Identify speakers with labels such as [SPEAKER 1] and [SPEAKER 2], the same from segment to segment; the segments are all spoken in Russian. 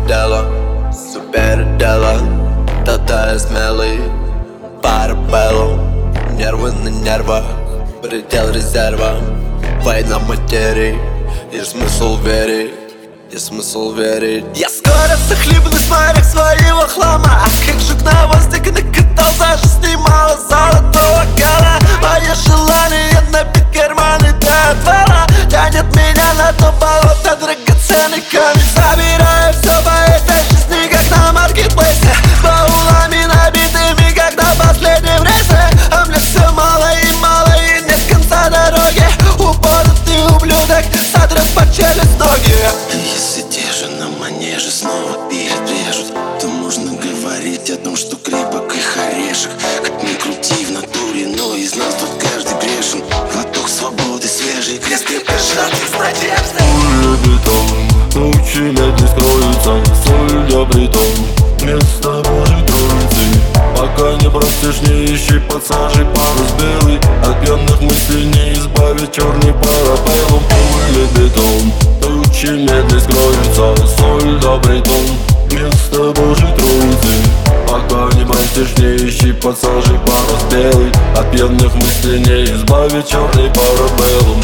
[SPEAKER 1] дело, супер дело. Тата смелый, парабеллум. Нервы на нервах, предел резерва. Война материи, есть смысл верить, есть смысл верить. Я скоро захлебнусь в морях своего хлама. А как жук на воздухе накатал, зажесть немало золотого гала. Мое желание набить карманы до отвала тянет меня на то болото, драгоценный камень. Забираю все по этой жизни, как на маркетплейсе, баулами набитыми, как на последнем рейсе. А мне все мало и нет конца дороги. Упоротый ублюдок сотрет по челюсть ноги.
[SPEAKER 2] Если те же на манеже снова передрежут, то можно говорить о том, что крепок их орешек. Как ни крути в натуре, но из нас тут каждый грешен. Глоток свободы, свежий крест, крепко сжатый с надеждой.
[SPEAKER 3] Бетон, научи медлить скроется, соль да притон, место Божьей Троицы. Пока не бросишь, не ищи, подсажей парус белый. От пьяных мыслей не избавит черный парабеллум. Или бетон, научи медлить скроется, соль да притон, место Божьей Троицы. Пока не бросишь, не ищи, подсажей парус белый. От пьяных мыслей не избавит черный парабеллум.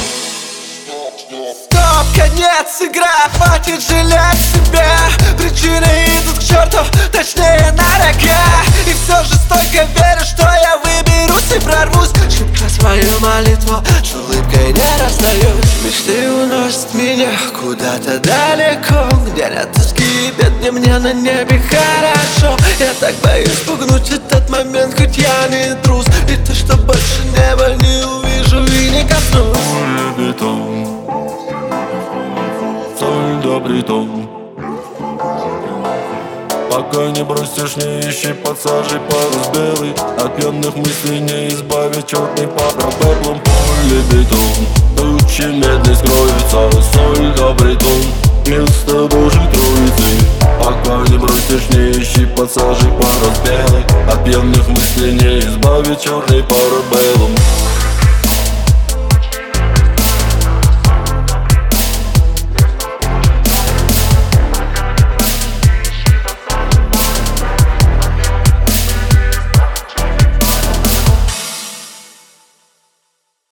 [SPEAKER 1] Стоп, конец, игра, хватит жалеть себя. Причины идут к черту, точнее на рога. И все же стойко верю, что я выберусь и прорвусь. Шепчу свою молитву, с улыбкой не расстаюсь. Мечты уносят меня куда-то далеко, где нет тоски и бед, где мне на небе хорошо. Я так боюсь спугнуть этот момент, хоть я не трус. И то, что больше неба не увижу и не коснусь.
[SPEAKER 3] Бетон, соль да притон. Пока не бросишь, не ищи, подсажей парус белый. От пьяных мыслей не избавит черный парабеллум. Или бетон, научи медлить скроется, соль да притон, место Божьей Троицы. Пока не бросишь, не ищи, подсажей парус белый. От пьяных мыслей не избавит черный парабеллум.